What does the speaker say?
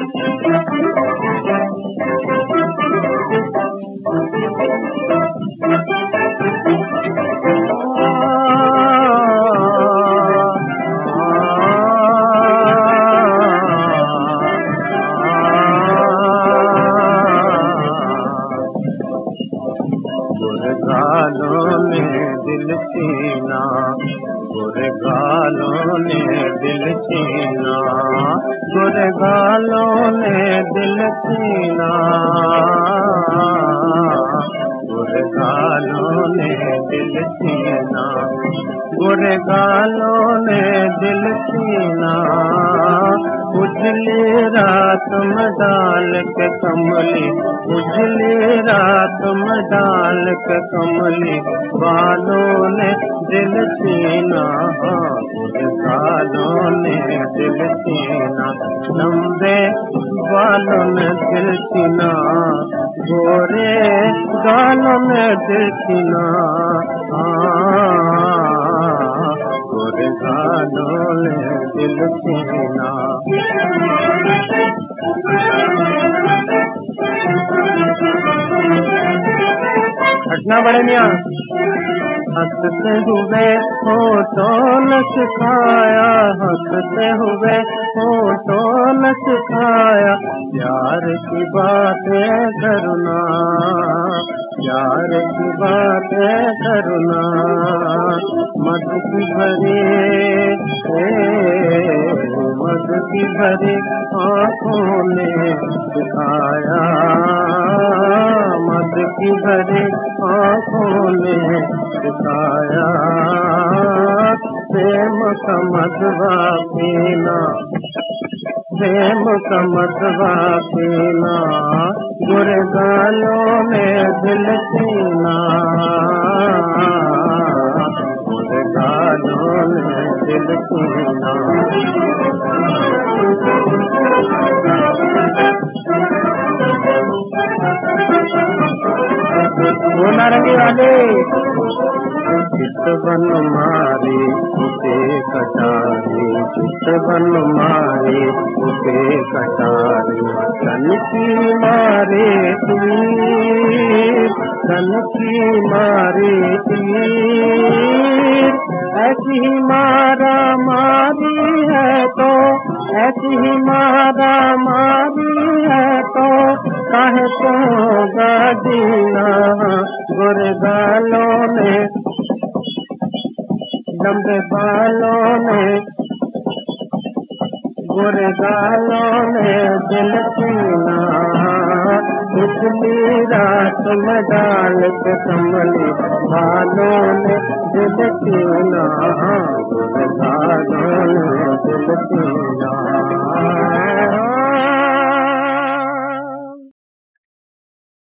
गालों ने दिल छीना, बुरे गालों ने दिल छीना, बुरे गालों ने दिल छीना, बुरे गालों ने दिल छीना, बुरे गालों ने दिल छीना। उजली रात में डाल के कमली, उजली रात में डाल के कमली, बालों ने दिल छीना, बुरे गालों ने दिल छीना, लंबे बालों ने दिल छीना, गोरे गालों ने दिल छीना, गोरे गालों ने दिल छीना। घटना बड़े मियाँ हंसते हुए होठों ने सिखाया, हंसते हुए होठों ने सिखाया, प्यार की बातें करना, प्यार की बातें करना, मद की भरी मद की भरी आँखों ने दिखाया, मद की भरी आँखों ने दिखाया, प्रेम का मदवा पीना, प्रेम का मदवा पीना, बुरे गालों में दिल छीना, बुरे गालों में दिल छीना। वो नारंगी वाले चित बन मारी उसे कटारी, चित बन मारी उसे कटारी, तन की मारे तीर, तन की मारे तीर, ऐसी ही मारा मारी है तो, ऐसी ही मारा मारी है तो, काहे तो गादीना, बुरे गालों ने, लंबे बालों ने, बुरे गालों ने दिल छीना, उजली रात में डाल के कमली, बालों ने दिल छीना।